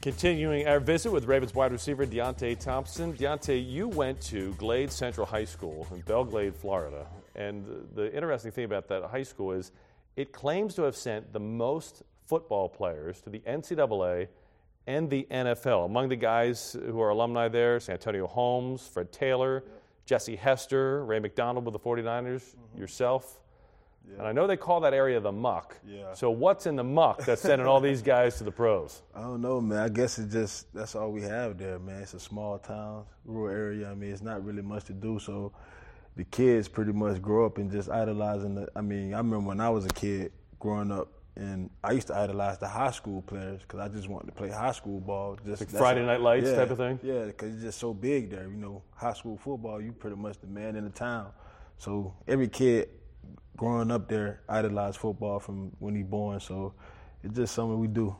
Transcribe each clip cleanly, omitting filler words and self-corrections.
Continuing our visit with Ravens wide receiver Deonte Thompson. Deonte, you went to Glade Central High School in Belle Glade, Florida. And the interesting thing about that high school is it claims to have sent the most football players to the NCAA and the NFL. Among the guys who are alumni there, Santonio Holmes, Fred Taylor, Jesse Hester, Ray McDonald with the 49ers, yourself. Yeah. And I know they call that area the muck. Yeah. So what's in the muck that's sending all these guys to the pros? I don't know, man. I guess that's all we have there, man. It's a small town, rural area. I mean, it's not really much to do. So the kids pretty much grow up and just idolizing I remember when I was a kid growing up, and I used to idolize the high school players because I just wanted to play high school ball. Like Friday Night Lights type of thing? Yeah, because it's just so big there. You know, high school football, you pretty much the man in the town. So every kid growing up there idolized football from when he's born. So it's just something we do.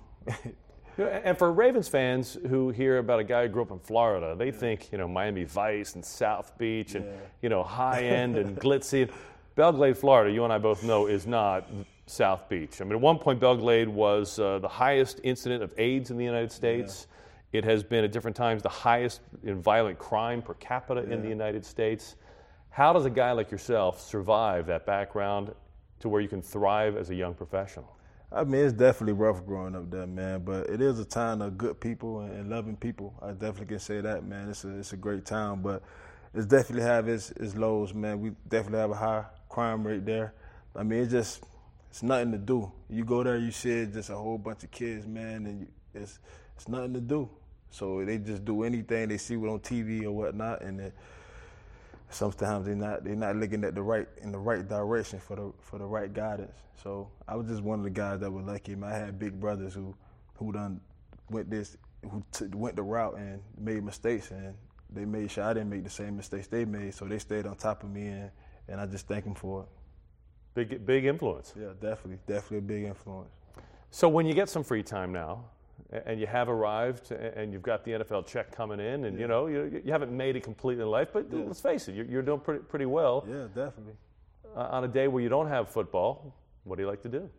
And for Ravens fans who hear about a guy who grew up in Florida, they think, Miami Vice and South Beach and, high-end and glitzy. Belle Glade, Florida, you and I both know, is not South Beach. I mean, at one point, Belle Glade was the highest incident of AIDS in the United States. Yeah. It has been, at different times, the highest in violent crime per capita in the United States. How does a guy like yourself survive that background to where you can thrive as a young professional? I mean, it's definitely rough growing up there, man, but it is a town of good people and loving people. I definitely can say that, man. It's a great town, but it's definitely have its lows, man. We definitely have a high crime rate there. I mean, it's nothing to do. You go there, you see just a whole bunch of kids, man, and it's nothing to do. So they just do anything they see on TV or whatnot, and sometimes they're not looking at in the right direction for the right guidance. So I was just one of the guys that was lucky. I had big brothers who went the route and made mistakes, and they made sure I didn't make the same mistakes they made. So they stayed on top of me, and I just thank them for it. Big influence. Yeah, definitely a big influence. So when you get some free time now, and you have arrived, and you've got the NFL check coming in, and you haven't made it completely in life, but let's face it, you're doing pretty well. Yeah, definitely. On a day where you don't have football, what do you like to do?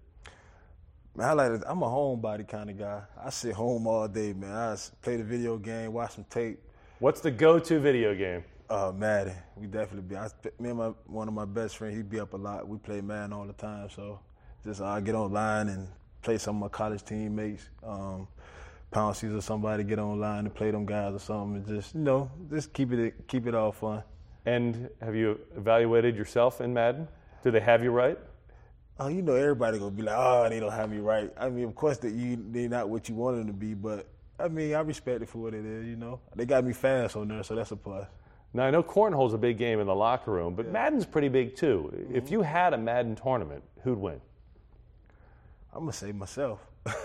Man, I'm a homebody kind of guy. I sit home all day, man. I play the video game, watch some tape. What's the go-to video game? Madden. We definitely me and one of my best friends, he'd be up a lot. We play Madden all the time, so just I get online and play some of my college teammates. Pound Caesar, somebody get online and play them guys or something, and just keep it all fun. And have you evaluated yourself in Madden? Do they have you right? Everybody gonna be like, they don't have me right. I mean, of course they're not what you want them to be, but I mean, I respect it for what it is. They got me fast on there, so that's a plus. Now I know cornhole's a big game in the locker room, but Madden's pretty big too. Mm-hmm. If you had a Madden tournament, who'd win? I'm gonna say myself.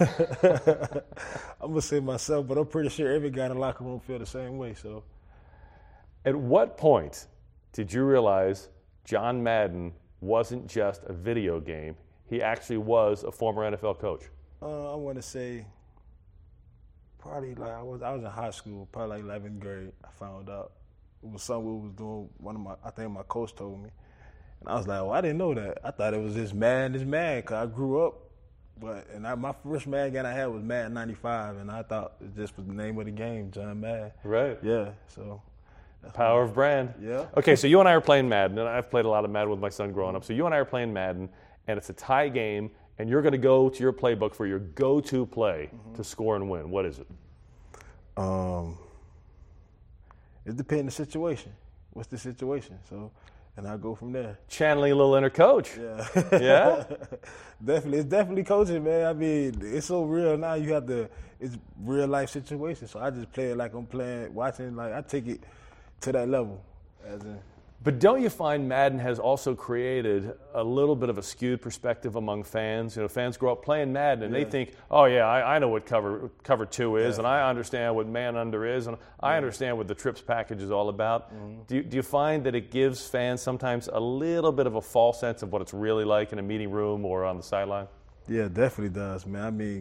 I'm gonna say myself, but I'm pretty sure every guy in the locker room feel the same way. So, at what point did you realize John Madden wasn't just a video game? He actually was a former NFL coach. I want to say probably like I was in high school, probably like 11th grade. I found out it was something we was doing. I think my coach told me, and I was like, well, I didn't know that. I thought it was this Madden, because I grew up. My first Madden game I had was Madden 95, and I thought it just was the name of the game, John Madden. Right. Yeah, so. Power of brand. Yeah. Okay, so you and I are playing Madden, and I've played a lot of Madden with my son growing up. So you and I are playing Madden, and it's a tie game, and you're going to go to your playbook for your go-to play to score and win. What is it? It depends on the situation. What's the situation? So. And I'll go from there. Channeling a little inner coach. Yeah. Yeah? Definitely. It's definitely coaching, man. I mean, it's so real now. It's real life situations. So I just play it like I'm watching, like I take it to that level. But don't you find Madden has also created a little bit of a skewed perspective among fans? Fans grow up playing Madden and they think, oh yeah, I know what cover 2 is, and I understand what man under is, and I understand what the trips package is all about. Mm-hmm. Do you find that it gives fans sometimes a little bit of a false sense of what it's really like in a meeting room or on the sideline? Yeah, it definitely does, man. I mean,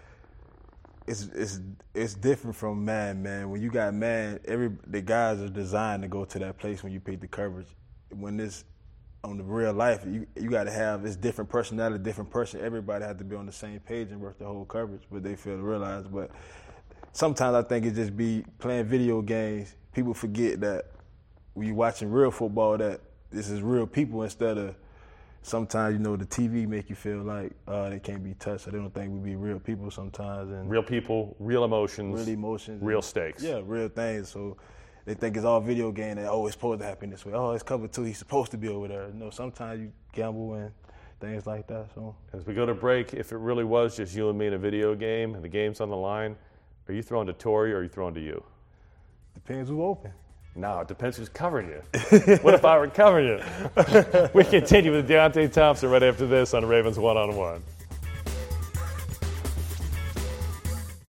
it's different from Madden, man. When you got Madden, the guys are designed to go to that place when you pick the coverage. When it's on the real life, you got to have it's different personality, different person. Everybody has to be on the same page and work the whole coverage, but they fail to realize. But sometimes I think it just be playing video games. People forget that when you're watching real football, that this is real people instead of sometimes, you know, the TV make you feel like they can't be touched. So they don't think we be real people sometimes. And real people, real emotions, real stakes. Yeah, real things. So they think it's all video game and it's supposed to happen this way. Oh, it's cover 2, he's supposed to be over there. You know, sometimes you gamble and things like that. So as we go to break, if it really was just you and me in a video game and the game's on the line, are you throwing to Torrey or are you throwing to you? Depends who's open. No, it depends who's covering you. What if I were covering you? We continue with Deonte Thompson right after this on Ravens One-on-One.